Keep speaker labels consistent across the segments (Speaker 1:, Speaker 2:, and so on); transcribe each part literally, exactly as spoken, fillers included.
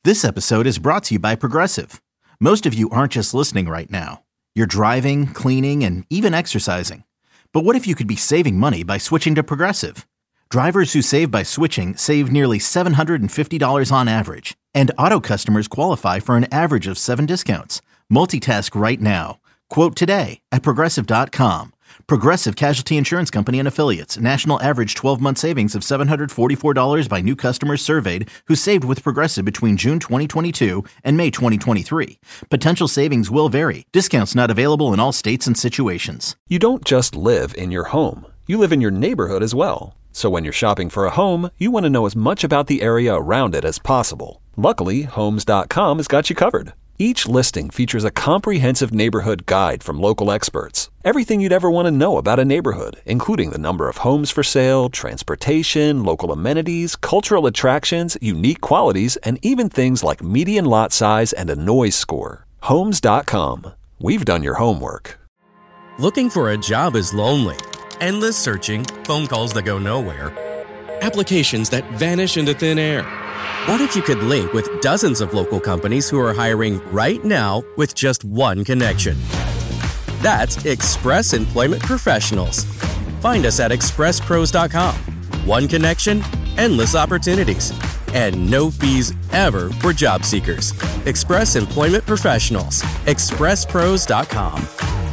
Speaker 1: This episode is brought to you by Progressive. Most of you aren't just listening right now. You're driving, cleaning, and even exercising. But what if you could be saving money by switching to Progressive? Drivers who save by switching save nearly seven hundred fifty dollars on average. And auto customers qualify for an average of seven discounts. Multitask right now. Quote today at Progressive dot com. Progressive Casualty Insurance Company and Affiliates. National average twelve-month savings of seven hundred forty-four dollars by new customers surveyed who saved with Progressive between June twenty twenty-two and May twenty twenty-three. Potential savings will vary. Discounts not available in all states and situations.
Speaker 2: You don't just live in your home. You live in your neighborhood as well. So when you're shopping for a home, you want to know as much about the area around it as possible. Luckily, Homes dot com has got you covered. Each listing features a comprehensive neighborhood guide from local experts. Everything you'd ever want to know about a neighborhood, including the number of homes for sale, transportation, local amenities, cultural attractions, unique qualities, and even things like median lot size and a noise score. Homes dot com. We've done your homework.
Speaker 3: Looking for a job is lonely. Endless searching, phone calls that go nowhere, applications that vanish into thin air. What if you could link with dozens of local companies who are hiring right now with just one connection? That's Express Employment Professionals. Find us at express pros dot com. One connection, endless opportunities, and no fees ever for job seekers. Express Employment Professionals. express pros dot com.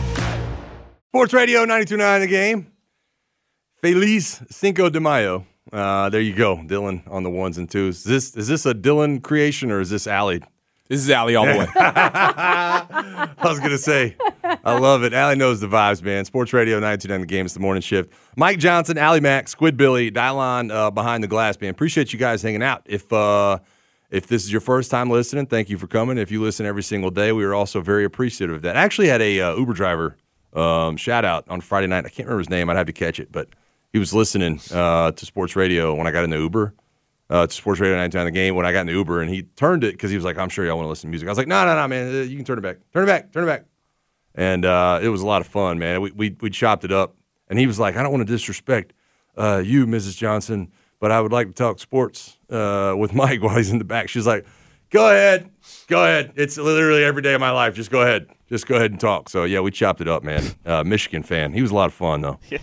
Speaker 4: Sports Radio ninety-two point nine The Game. Feliz Cinco de Mayo. Uh, there you go, Dylan on the ones and twos. Is this is this a Dylan creation or is this Allie?
Speaker 5: This is Allie all the way.
Speaker 4: I was going to say, I love it. Allie knows the vibes, man. Sports Radio ninety-two point nine The Game. It's the morning shift. Mike Johnson, Allie Mack, Squid Billy, dial on uh, behind the glass, man. Appreciate you guys hanging out. If uh, if this is your first time listening, thank you for coming. If you listen every single day, we are also very appreciative of that. I actually had a uh, Uber driver um, shout out on Friday night. I can't remember his name. I'd have to catch it, but he was listening uh, to Sports Radio when I got in the Uber, uh, to Sports Radio ninety-two point nine The Game when I got in the Uber, and he turned it because he was like, I'm sure y'all want to listen to music. I was like, no, no, no, man, you can turn it back. Turn it back, turn it back. And uh, it was a lot of fun, man. We we we chopped it up, and he was like, I don't want to disrespect uh, you, Missus Johnson, but I would like to talk sports uh, with Mike while he's in the back. She's like, go ahead, go ahead. It's literally every day of my life. Just go ahead. Just go ahead and talk. So, yeah, we chopped it up, man. Uh, Michigan fan. He was a lot of fun, though.
Speaker 6: Yeah.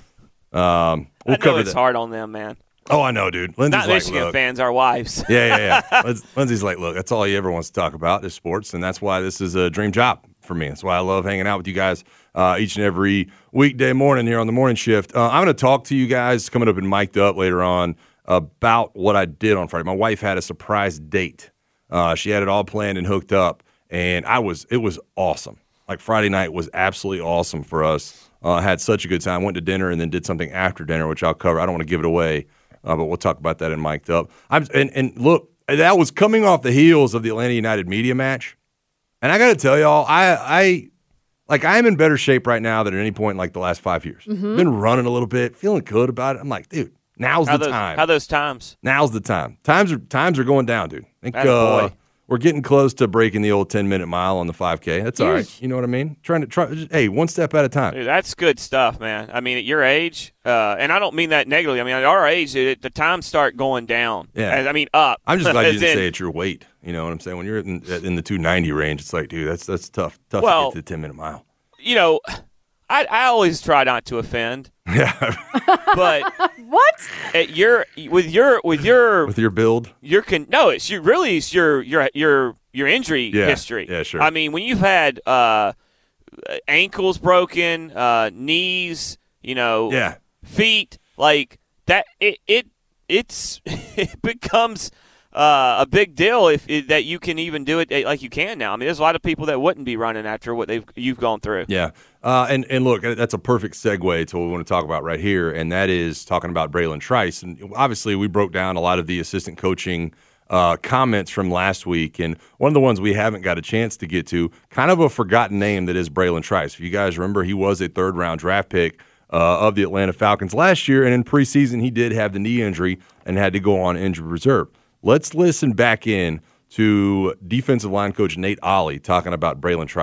Speaker 4: Um, we'll
Speaker 6: I know
Speaker 4: cover
Speaker 6: it's
Speaker 4: that.
Speaker 6: hard on them, man.
Speaker 4: Oh, I know, dude. Lindsay's
Speaker 6: Not
Speaker 4: like,
Speaker 6: Michigan
Speaker 4: look.
Speaker 6: fans, our wives.
Speaker 4: yeah, yeah, yeah. Lindsay's like, look, that's all he ever wants to talk about is sports, and that's why this is a dream job for me. That's why I love hanging out with you guys uh, each and every weekday morning here on the morning shift. Uh, I'm going to talk to you guys coming up and mic'd up later on about what I did on Friday. My wife had a surprise date. Uh, she had it all planned and hooked up, and I was it was awesome. Like Friday night was absolutely awesome for us. Uh, had such a good time. Went to dinner and then did something after dinner, which I'll cover. I don't want to give it away, uh, but we'll talk about that in mic'd up. I'm, and, and look, that was coming off the heels of the Atlanta United media match. And I got to tell y'all, I, I like I am in better shape right now than at any point in like the last five years. Mm-hmm. Been running a little bit, feeling good about it. I'm like, dude, now's
Speaker 6: how
Speaker 4: the
Speaker 6: those,
Speaker 4: time.
Speaker 6: How those times?
Speaker 4: Now's the time. Times are times are going down, dude. I think,
Speaker 6: Atta
Speaker 4: uh,
Speaker 6: boy.
Speaker 4: we're getting close to breaking the old ten-minute mile on the five K. That's all right. You know what I mean? Trying to try. Just, hey, one step at a time.
Speaker 6: Dude, that's good stuff, man. I mean, at your age, uh, and I don't mean that negatively. I mean, at our age, it, the times start going down.
Speaker 4: Yeah.
Speaker 6: I mean, up.
Speaker 4: I'm just glad you didn't
Speaker 6: in,
Speaker 4: say it's your weight. You know what I'm saying? When you're in, in the two ninety range, it's like, dude, that's that's tough. Tough
Speaker 6: well,
Speaker 4: to get to the ten-minute mile.
Speaker 6: You know, I, I always try not to offend.
Speaker 4: Yeah.
Speaker 6: But
Speaker 7: what?
Speaker 6: At your with your with your
Speaker 4: with your build,
Speaker 6: your con no, it's your really it's your your your your injury
Speaker 4: yeah.
Speaker 6: history.
Speaker 4: Yeah, sure.
Speaker 6: I mean, when you've had uh, ankles broken, uh, knees, you know,
Speaker 4: yeah.
Speaker 6: feet, like that, it it it's it becomes uh, a big deal if it, that you can even do it like you can now. I mean, there's a lot of people that wouldn't be running after what they've you've gone through.
Speaker 4: Yeah, uh, and and look, that's a perfect segue to what we want to talk about right here, and that is talking about Bralen Trice. And obviously, we broke down a lot of the assistant coaching uh, comments from last week, and one of the ones we haven't got a chance to get to, kind of a forgotten name, that is Bralen Trice. If you guys remember, he was a third round draft pick uh, of the Atlanta Falcons last year, and in preseason, he did have the knee injury and had to go on injured reserve. Let's listen back in to defensive line coach Nate Ollie talking about Bralen Trice.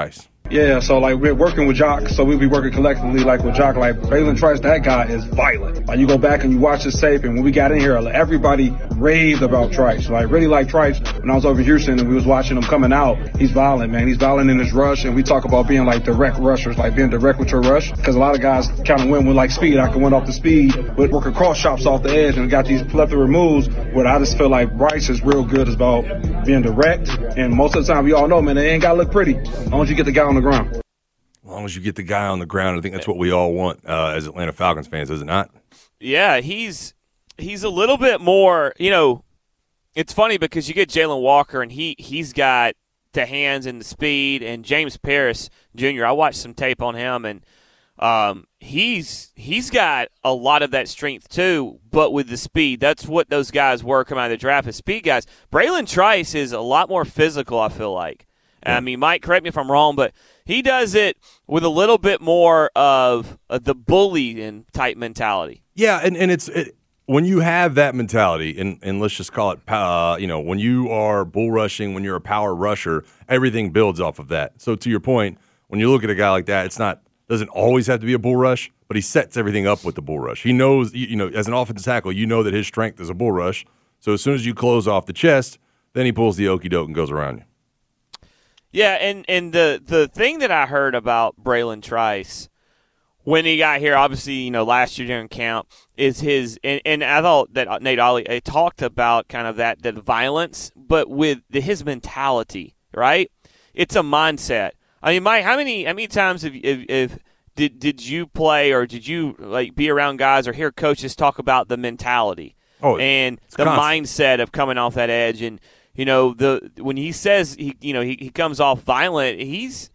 Speaker 5: Yeah, so like we're working with Jock, so we'll be working collectively like with Jock. Like Braylon Trice, that guy is violent. Like you go back and you watch his tape, and when we got in here, everybody raved about Trice. Like really like Trice. When I was over in Houston and we was watching him coming out, he's violent, man. He's violent in his rush, and we talk about being like direct rushers, like being direct with your rush. Because a lot of guys kind of win with like speed. I can win off the speed, but working cross chops off the edge and got these plethora moves. Where I just feel like Bryce is real good is about being direct, and most of the time we all know, man, they ain't gotta look pretty as long as you get the guy on the ground.
Speaker 4: As long as you get the guy on the ground, I think that's what we all want uh, as Atlanta Falcons fans, is it not?
Speaker 6: Yeah, he's he's a little bit more, you know, it's funny because you get Jalen Walker, and he, he's got the hands and the speed, and James Pierce Junior, I watched some tape on him, and um, he's he's got a lot of that strength too, but with the speed. That's what those guys were coming out of the draft as speed guys. Braylon Trice is a lot more physical, I feel like. I mean, Mike, correct me if I'm wrong, but he does it with a little bit more of uh, the bully type mentality.
Speaker 4: Yeah, and, and it's it, when you have that mentality, and, and let's just call it, uh, you know, when you are bull rushing, when you're a power rusher, everything builds off of that. So to your point, when you look at a guy like that, it's not doesn't always have to be a bull rush, but he sets everything up with the bull rush. He knows, you know, as an offensive tackle, you know that his strength is a bull rush. So as soon as you close off the chest, then he pulls the okey doke and goes around you.
Speaker 6: Yeah, and, and the, the thing that I heard about Braylon Trice when he got here, obviously, you know, last year during camp, is his and, – and I thought that Nate Ollie uh, talked about kind of that, that violence, but with the, his mentality, right? It's a mindset. I mean, Mike, how many how many times have if, if did did you play or did you like be around guys or hear coaches talk about the mentality
Speaker 4: oh,
Speaker 6: and the
Speaker 4: constant.
Speaker 6: mindset of coming off that edge? And you know, the when he says he you know he, he comes off violent, he's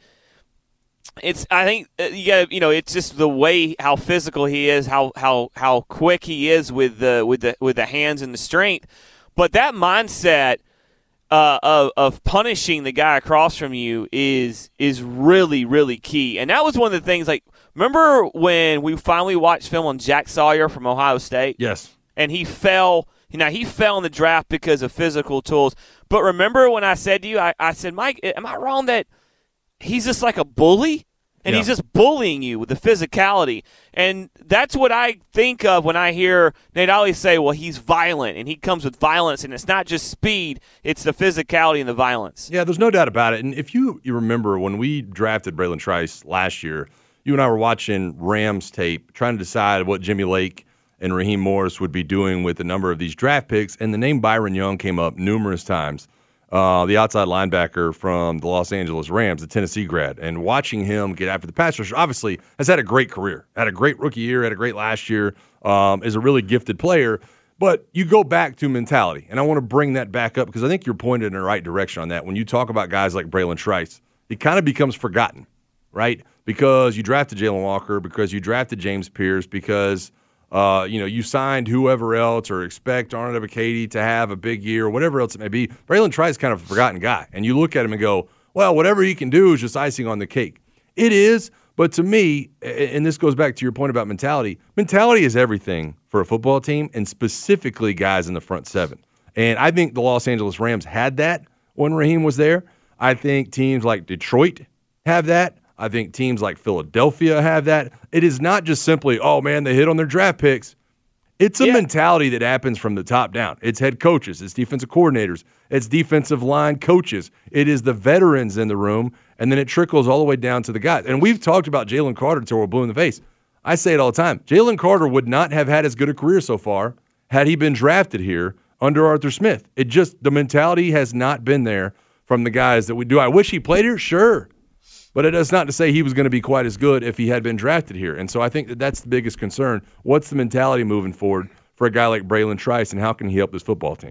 Speaker 6: it's I think you got you know it's just the way how physical he is, how how how quick he is with the with the with the hands and the strength, but that mindset. Uh, of of punishing the guy across from you is is really really key, and that was one of the things. Like, remember when we finally watched film on Jack Sawyer from Ohio State?
Speaker 4: Yes,
Speaker 6: and he fell. You know, he fell in the draft because of physical tools. But remember when I said to you, I, I said, Mike, am I wrong that he's just like a bully? And
Speaker 4: yeah.
Speaker 6: he's just bullying you with the physicality. And that's what I think of when I hear Nate Ollie say, well, he's violent, and he comes with violence, and it's not just speed, it's the physicality and the violence.
Speaker 4: Yeah, there's no doubt about it. And if you, you remember when we drafted Braylon Trice last year, you and I were watching Rams tape, trying to decide what Jimmy Lake and Raheem Morris would be doing with a number of these draft picks, and the name Byron Young came up numerous times. Uh, the outside linebacker from the Los Angeles Rams, the Tennessee grad, and watching him get after the pass rusher, obviously has had a great career, had a great rookie year, had a great last year, um, is a really gifted player. But you go back to mentality, and I want to bring that back up because I think you're pointed in the right direction on that. When you talk about guys like Braylon Trice, it kind of becomes forgotten, right? Because you drafted Jalen Walker, because you drafted James Pierce, because Uh, you know, you signed whoever else or expect Arnold Ebiketie to have a big year or whatever else it may be. Braylon Trice is kind of a forgotten guy. And you look at him and go, well, whatever he can do is just icing on the cake. It is, but to me, and this goes back to your point about mentality, mentality is everything for a football team and specifically guys in the front seven. And I think the Los Angeles Rams had that when Raheem was there. I think teams like Detroit have that. I think teams like Philadelphia have that. It is not just simply, oh, man, they hit on their draft picks. It's a yeah. mentality that happens from the top down. It's head coaches. It's defensive coordinators. It's defensive line coaches. It is the veterans in the room, and then it trickles all the way down to the guys. And we've talked about Jalen Carter until we're blue in the face. I say it all the time. Jalen Carter would not have had as good a career so far had he been drafted here under Arthur Smith. It just, the mentality has not been there from the guys that we do. I wish he played here? Sure. But it is not to say he was going to be quite as good if he had been drafted here. And so I think that that's the biggest concern. What's the mentality moving forward for a guy like Braylon Trice, and how can he help this football team?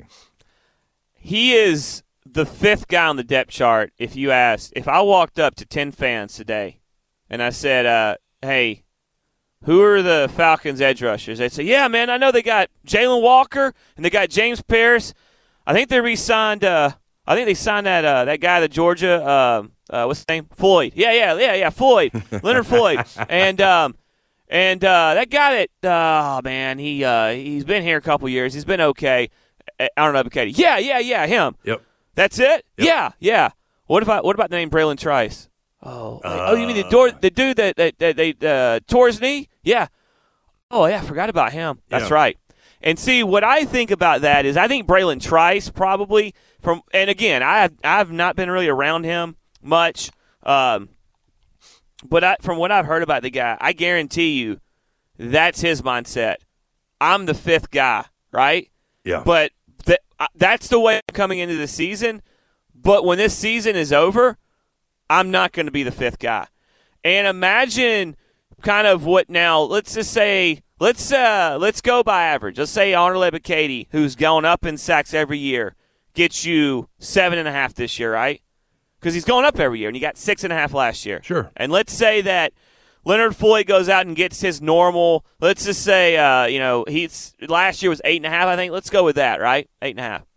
Speaker 6: He is the fifth guy on the depth chart. If you asked, if I walked up to ten fans today and I said, uh, hey, who are the Falcons edge rushers? They'd say, yeah, man, I know they got Jalen Walker and they got James Pierce. I think they re-signed uh, – I think they signed that uh, that guy, the Georgia uh, – Uh, what's his name? Floyd. Yeah, yeah, yeah, yeah. Floyd, Leonard Floyd, and um, and uh, that guy that oh man, he uh, he's been here a couple years. He's been okay. I don't know, Katie. Yeah, yeah, yeah. Him.
Speaker 4: Yep.
Speaker 6: That's it.
Speaker 4: Yep.
Speaker 6: Yeah, yeah. What if I? What about the name Braylon Trice? Oh, uh, oh, you mean the door, the dude that that, that they uh, tore his knee? Yeah. Oh, yeah, I forgot about him. That's
Speaker 4: yeah.
Speaker 6: right. And see, what I think about that is I think Braylon Trice probably from, and again, I have, I've not been really around him much, um, but I, from what I've heard about the guy, I guarantee you that's his mindset. I'm the fifth guy, right?
Speaker 4: Yeah.
Speaker 6: But th- that's the way I'm coming into the season. But when this season is over, I'm not going to be the fifth guy. And imagine kind of what now, let's just say, let's uh, let's go by average. Let's say Arnold Ebiketie, who's going up in sacks every year, gets you seven and a half this year, right? Because he's going up every year, and he got six and a half last year.
Speaker 4: Sure.
Speaker 6: And let's say that Leonard Floyd goes out and gets his normal, let's just say, uh, you know, he's last year was eight and a half, I think. Let's go with that, right? Eight and a half.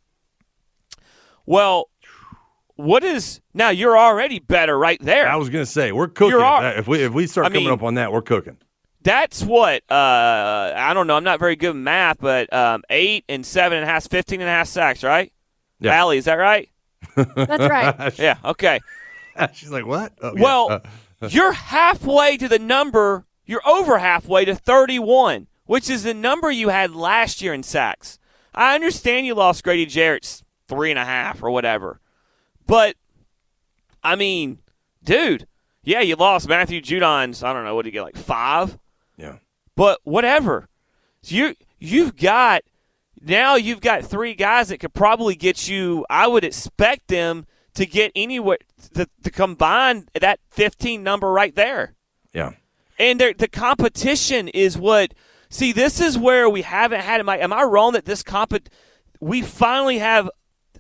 Speaker 6: Well, what is – now you're already better right there.
Speaker 4: I was going to say, we're cooking.
Speaker 6: You're all,
Speaker 4: if we if we start
Speaker 6: I
Speaker 4: coming
Speaker 6: mean,
Speaker 4: up on that, we're cooking.
Speaker 6: That's what, uh, I don't know, I'm not very good at math, but um, eight and seven and a half, fifteen and a half sacks, right?
Speaker 4: Yeah.
Speaker 6: Allie, is that right?
Speaker 7: That's right.
Speaker 6: Yeah, okay.
Speaker 4: She's like, what? Oh,
Speaker 6: well,
Speaker 4: yeah. uh,
Speaker 6: you're halfway to the number, you're over halfway to thirty-one, which is the number you had last year in sacks. I understand you lost Grady Jarrett's three and a half or whatever, but, I mean, dude, yeah, you lost Matthew Judon's, I don't know, what did you get, like five?
Speaker 4: Yeah.
Speaker 6: But whatever. So you, you've got, now you've got three guys that could probably get you, I would expect them to get anywhere, to, to combine that fifteen number right there.
Speaker 4: Yeah.
Speaker 6: And the competition is what, see, this is where we haven't had, am I, am I wrong that this comp, we finally have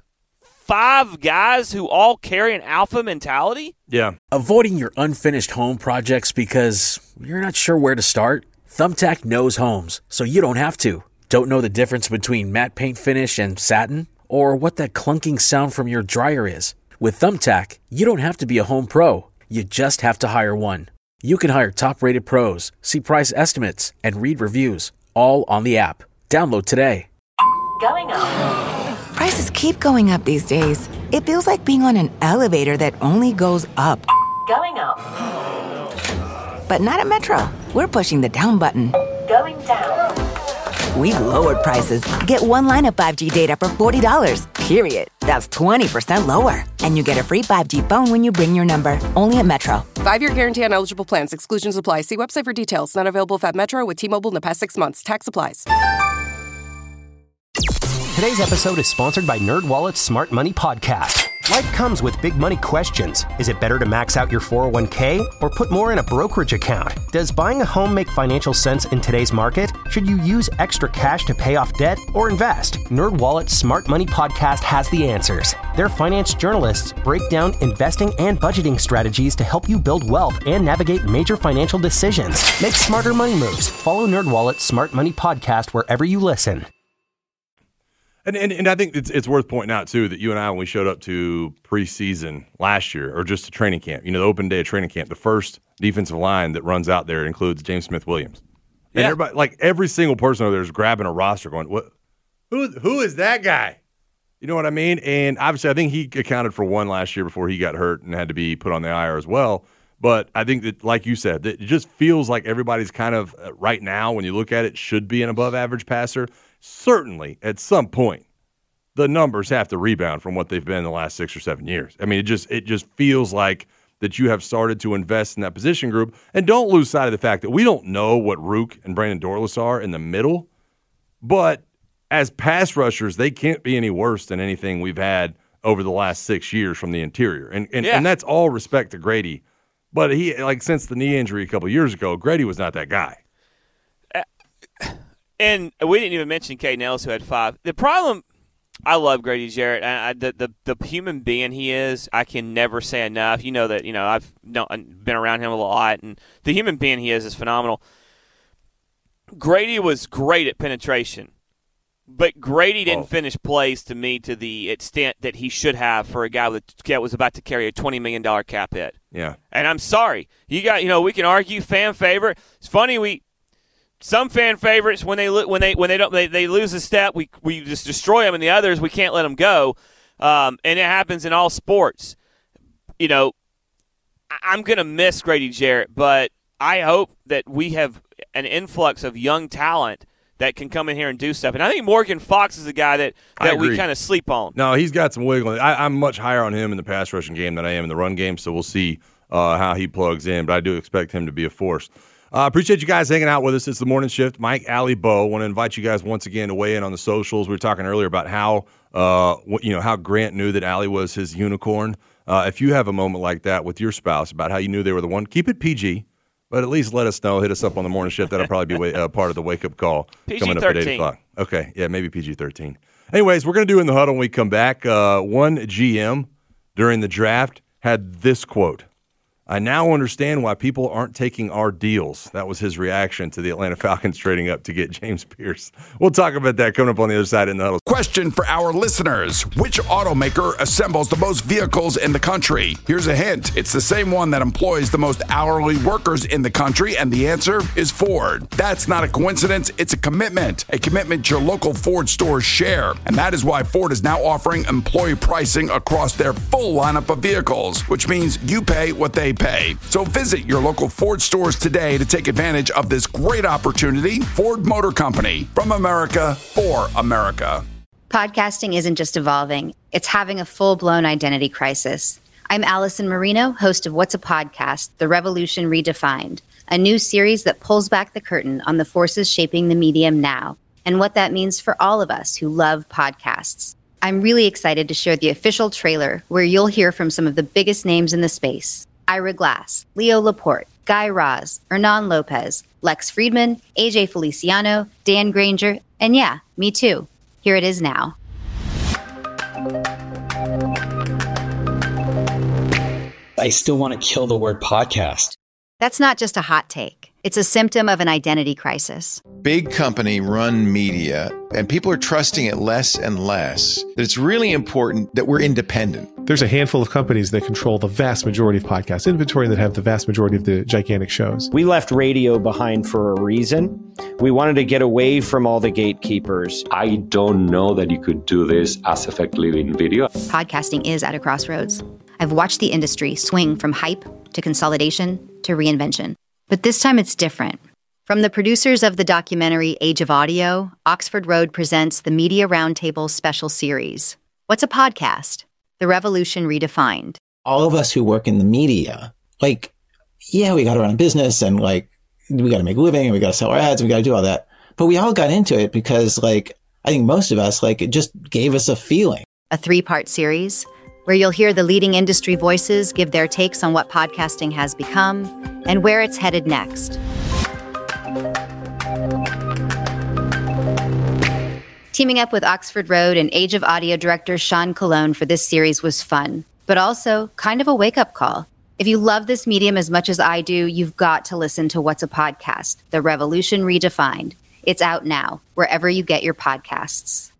Speaker 6: five guys who all carry an alpha mentality?
Speaker 4: Yeah.
Speaker 8: Avoiding your unfinished home projects because you're not sure where to start? Thumbtack knows homes, so you don't have to. Don't know the difference between matte paint finish and satin? Or what that clunking sound from your dryer is? With Thumbtack, you don't have to be a home pro. You just have to hire one. You can hire top-rated pros, see price estimates, and read reviews, all on the app. Download today.
Speaker 9: Going up. Prices keep going up these days. It feels like being on an elevator that only goes up.
Speaker 10: Going up.
Speaker 9: But not at Metro. We're pushing the down button.
Speaker 10: Going down.
Speaker 9: We've lowered prices. Get one line of five G data for forty dollars, period. That's twenty percent lower. And you get a free five G phone when you bring your number. Only at Metro.
Speaker 11: Five-year guarantee on eligible plans. Exclusions apply. See website for details. Not available at Metro with T-Mobile in the past six months. Tax applies.
Speaker 12: Today's episode is sponsored by NerdWallet's Smart Money Podcast. Life comes with big money questions. Is it better to max out your four oh one k or put more in a brokerage account? Does buying a home make financial sense in today's market? Should you use extra cash to pay off debt or invest? NerdWallet's Smart Money Podcast has the answers. Their finance journalists break down investing and budgeting strategies to help you build wealth and navigate major financial decisions. Make smarter money moves. Follow NerdWallet's Smart Money Podcast wherever you listen.
Speaker 4: And, and and I think it's it's worth pointing out, too, that you and I, when we showed up to preseason last year, or just a training camp, you know, the open day of training camp, the first defensive line that runs out there includes James Smith-Williams. And
Speaker 6: yeah.
Speaker 4: everybody, like every single person over there is grabbing a roster going, what? Who, who is that guy? You know what I mean? And obviously I think he accounted for one last year before he got hurt and had to be put on the I R as well. But I think that, like you said, that it just feels like everybody's kind of, uh, right now, when you look at it, should be an above-average passer. Certainly, at some point, the numbers have to rebound from what they've been in the last six or seven years. I mean, it just it just feels like that you have started to invest in that position group. And don't lose sight of the fact that we don't know what Rook and Brandon Dorlus are in the middle, but as pass rushers, they can't be any worse than anything we've had over the last six years from the interior. And and,
Speaker 6: yeah.
Speaker 4: and that's all respect to Grady. But he, like, since the knee injury a couple of years ago, Grady was not that guy.
Speaker 6: And we didn't even mention Caden Ellis, who had five. The problem, I love Grady Jarrett. I, I, the, the the human being he is, I can never say enough. You know that. You know I've no, been around him a lot, and the human being he is is phenomenal. Grady was great at penetration, but Grady didn't
Speaker 4: oh.
Speaker 6: finish plays to me to the extent that he should have for a guy that was about to carry a twenty million dollars cap hit.
Speaker 4: Yeah.
Speaker 6: And I'm sorry, you got you know we can argue fan favorite. It's funny we. Some fan favorites, when they when they when they don't they, they lose a step, we we just destroy them, and the others we can't let them go, um, and it happens in all sports. You know, I'm going to miss Grady Jarrett, but I hope that we have an influx of young talent that can come in here and do stuff. And I think Morgan Fox is a guy that, that we kind of sleep on.
Speaker 4: No, he's got some wiggle. I, I'm much higher on him in the pass rushing game than I am in the run game, so we'll see uh, how he plugs in. But I do expect him to be a force. I uh, appreciate you guys hanging out with us. It's the Morning Shift. Mike, Allie, Bo. Want to invite you guys once again to weigh in on the socials. We were talking earlier about how uh, you know how Grant knew that Allie was his unicorn. Uh, if you have a moment like that with your spouse about how you knew they were the one, keep it P G. But at least let us know. Hit us up on the Morning Shift. That'll probably be uh, part of the wake-up call coming up at eight o'clock. Okay, yeah, maybe P G thirteen. Anyways, we're going to do In the Huddle when we come back. Uh, one G M during the draft had this quote. I now understand why people aren't taking our deals. That was his reaction to the Atlanta Falcons trading up to get James Pierce. We'll talk about that coming up on the other side in the Huddle.
Speaker 13: Question for our listeners. Which automaker assembles the most vehicles in the country? Here's a hint. It's the same one that employs the most hourly workers in the country, and the answer is Ford. That's not a coincidence. It's a commitment. A commitment your local Ford stores share. And that is why Ford is now offering employee pricing across their full lineup of vehicles, which means you pay what they pay. So visit your local Ford stores today to take advantage of this great opportunity. Ford Motor Company, from America for America.
Speaker 14: Podcasting isn't just evolving, it's having a full-blown identity crisis. I'm Allison Marino, host of What's a Podcast? The Revolution Redefined, a new series that pulls back the curtain on the forces shaping the medium now and what that means for all of us who love podcasts. I'm really excited to share the official trailer where you'll hear from some of the biggest names in the space. Ira Glass, Leo Laporte, Guy Raz, Hernan Lopez, Lex Friedman, A J Feliciano, Dan Granger, and yeah, me too. Here it is now.
Speaker 15: I still want to kill the word podcast.
Speaker 14: That's not just a hot take. It's a symptom of an identity crisis.
Speaker 16: Big company run media, and people are trusting it less and less. That it's really important that we're independent.
Speaker 17: There's a handful of companies that control the vast majority of podcast inventory that have the vast majority of the gigantic shows.
Speaker 18: We left radio behind for a reason. We wanted to get away from all the gatekeepers.
Speaker 19: I don't know that you could do this as effectively in video.
Speaker 14: Podcasting is at a crossroads. I've watched the industry swing from hype to consolidation to reinvention. But this time it's different. From the producers of the documentary Age of Audio, Oxford Road presents the Media Roundtable special series. What's a podcast? The Revolution Redefined.
Speaker 15: All of us who work in the media, like, yeah, we got to run a business and like, we got to make a living and we got to sell our ads and we got to do all that. But we all got into it because like, I think most of us, like, it just gave us a feeling.
Speaker 14: A three-part series where you'll hear the leading industry voices give their takes on what podcasting has become and where it's headed next. Teaming up with Oxford Road and Age of Audio director Sean Colon for this series was fun, but also kind of a wake-up call. If you love this medium as much as I do, you've got to listen to What's a Podcast? The Revolution Redefined. It's out now, wherever you get your podcasts.